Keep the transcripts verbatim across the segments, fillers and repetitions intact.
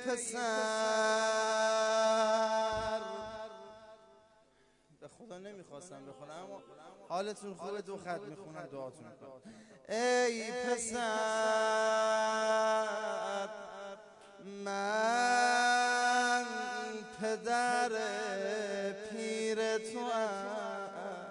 پسر، به خدا نمیخواستم بخونم اما حالتون خوبه، دو خط میخونم دعاتون کنم. ای پسر من پدر پیر تو ام،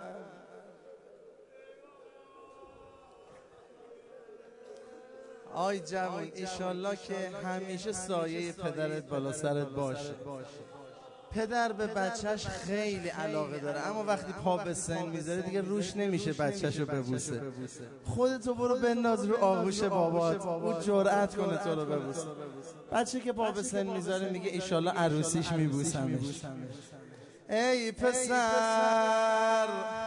آی جوان ایشالله که همیشه سایه پدرت بالا سرت باشه. پدر به بچهش خیلی علاقه داره اما وقتی پا به سن میذاره دیگه روش نمیشه بچهشو ببوسه. خودتو برو بنداز رو آغوش بابات، او جرأت کنه تو رو ببوسه. بچه که پا به سن میذاره میگه ایشالله عروسیش میبوسمش. ای پسر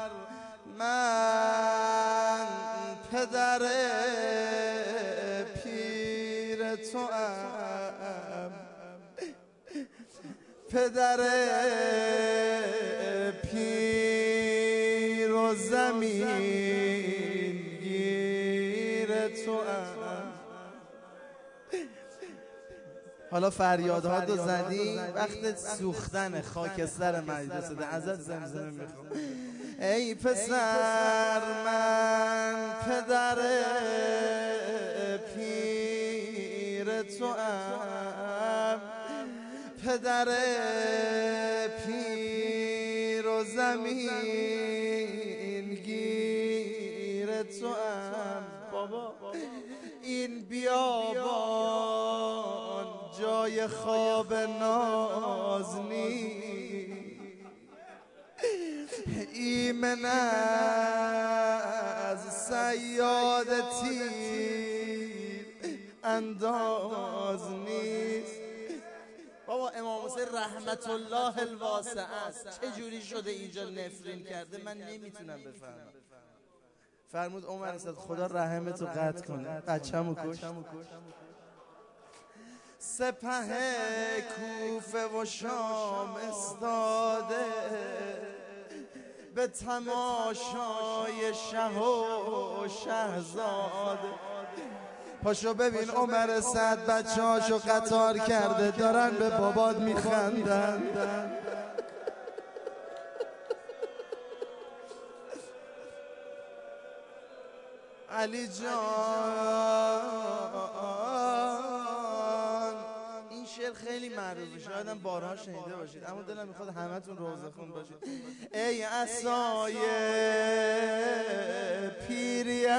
من پدر پیر تو ام، پدر پیر و زمین گیر تو ام. حالا فریادها دو زدی وقت سوختن خاکستر مجلس ده ازت زمزمه میخوام. ای پسر من پدر پیر تو ام، پدر پیر و زمین گیر تو ام. بابا این بیابان جای خواب ناز نیست، ایمن از صیاد تیر انداز نیست. بابا امام حسین رحمت الله الواسع است، چه جوری شده اینجا نفرین کرده من نمیتونم بفهمم. فرمود عمر اسد خدا رحمتو قطع کنه، بچه‌مو کشت. سپه کوفه و شام استاده به تماشای شه و شهزاده. پاشو ببین عمر سعد بچه هاشو قطار کرده دارن به بابات میخندن. علی جان این شعر خیلی معروفه، شاید هم بارها شنیده باشید اما دلم میخواد همتون روزه خون باشید. ای عصای پیریم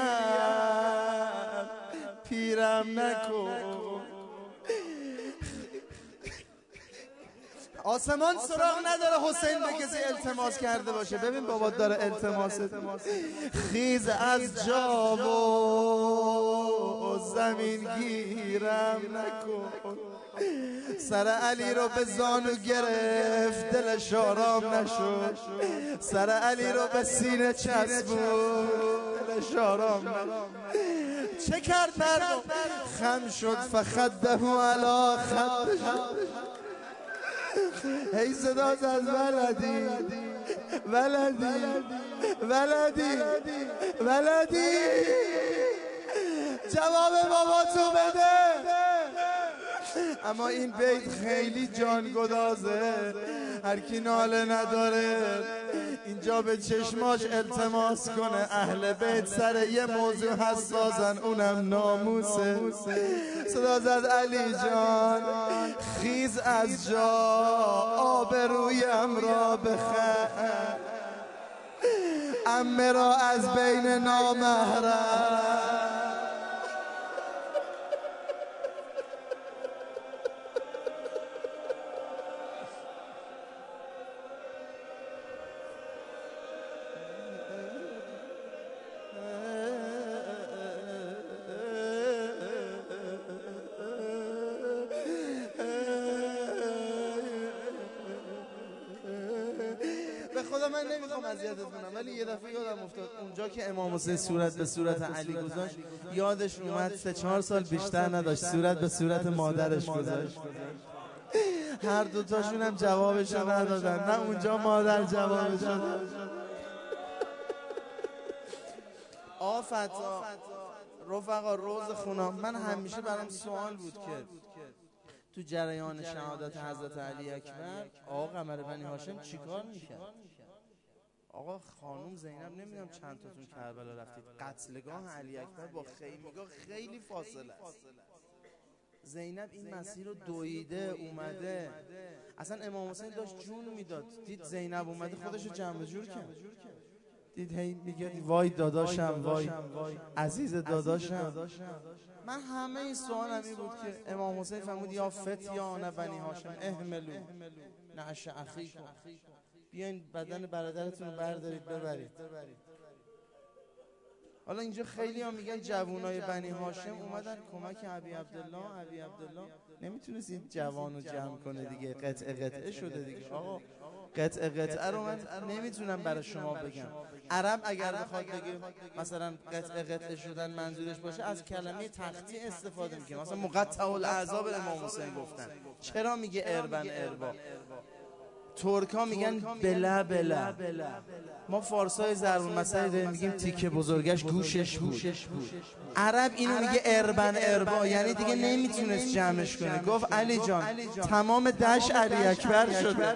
پیرم نکن، آسمان سراغ نداره حسین به کسی التماس کرده باشه. ببین بابات داره التماس. خیز از جا و زمین گیرم نکن، سر علی رو به زانو گرفت دلش آرام نشد، سر علی رو به سینه چسبون دلش آرام نشد. چه کرد مردم؟ خم شد فخده علی خدش. هی صدا زد ولدی ولدی ولدی ولدی، جواب بابا تو بده. اما این بیت خیلی جانگدازه، هر کی ناله نداره اینجا به چشماش التماس کنه. اهل بیت سر یه موضوع حساسن اونم ناموسه. صدا زد علی جان خیز از جا آبرویم را بخر، عمه را از بین نامحرم. به خدا من نمیخوام اذیتت کنم ولی یه دفعه یادم افتاد اونجا که امام حسین صورت به صورت علی گذاشت یادش اومد سه چهار سال بیشتر نداشت صورت به صورت مادرش گذاشت. هر دوتاشون هم جوابشو ندادن، نه اونجا مادر جوابشو داد. آفتا رفقا روز خونم من همیشه برام سوال بود که تو جریان شهادت حضرت علی اکبر آقا قمر بنی هاشم چیکار میکرد؟ آقا خانوم زینب نمیدونم چند تاتون کربلا رفتید، قتلگاه علی اکبر با خیمگاه خیلی فاصله است. زینب این مسیر رو دویده اومده، اصلا امام حسین داشت جون میداد، دید زینب اومده خودش رو جمع جور کرد، دید هی میگه وای داداشم، وای عزیز داداشم. من همه این سوالم این بود که امام حسین فرمود یا فتیان بنی هاشم احملو نعش اخیکم، بیاین بدن برادرتون رو بردارید ببرید. حالا اینجا خیلی ها میگن جوانای بنی هاشم اومدن کمک ابی عبدالله. ابی عبدالله نمیتونست این جوان رو جمع کنه دیگه، قطعه قطعه شده دیگه. آقا قطعه قطعه رو من نمیتونم برای شما بگم. عرب اگر بخواد بگه مثلا قطعه قطعه شدن منظورش باشه از کلمه تقطیع استفاده میکنه، مثلا مقطع الاعضاء به امام حسین گفتن. چرا میگه اربن اربا؟ ترکا میگن بلا بلا، ما فارسای ضرب المثل داریم میگیم تیکه بزرگش گوشش بود. عرب اینو میگه اربن اربا، یعنی دیگه نمیتونست جمعش کنه. گفت علی جان تمام دش علی اکبر شده،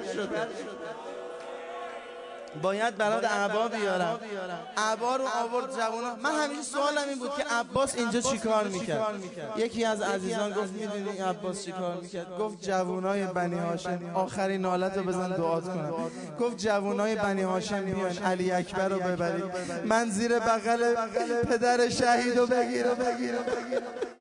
باید برات عبا بیارم. عبا رو آورد جوونا. من همیشه سوالم این بود که عباس اینجا چیکار میکرد؟ یکی از عزیزان گفت میدونی عباس چیکار میکرد؟ گفت جوونای بنی هاشم، آخرین نالت رو بزن دعات کنم، گفت جوونای بنی هاشم بیان علی اکبر رو ببرید، من زیر بغل پدر شهید رو بگیرم.